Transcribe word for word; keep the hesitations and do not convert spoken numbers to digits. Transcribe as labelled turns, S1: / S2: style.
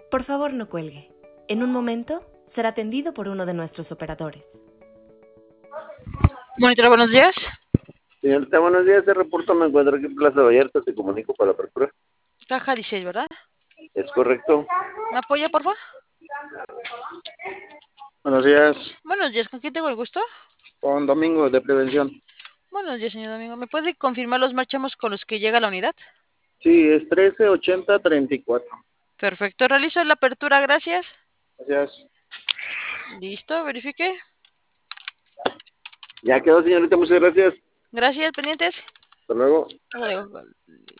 S1: Por favor, no cuelgue. En un momento será atendido por uno de nuestros operadores.
S2: Monitora, buenos días.
S3: Señorita, buenos días. Este reporto me encuentro aquí en Plaza Vallarta. Te comunico para la apertura.
S2: Caja dieciséis, ¿verdad?
S3: ¿Es correcto?
S2: ¿Me apoya, por favor?
S3: Buenos días.
S2: Buenos días, ¿con quién tengo el gusto?
S3: Con Domingo de Prevención.
S2: Buenos días, señor Domingo. ¿Me puede confirmar los marchamos con los que llega la unidad?
S3: Sí, es trece ochenta treinta y cuatro.
S2: Perfecto, realizo la apertura, gracias.
S3: Gracias.
S2: Listo, verifique.
S3: Ya quedó, señorita. Muchas gracias.
S2: Gracias, pendientes.
S3: Hasta luego.
S2: Hasta luego.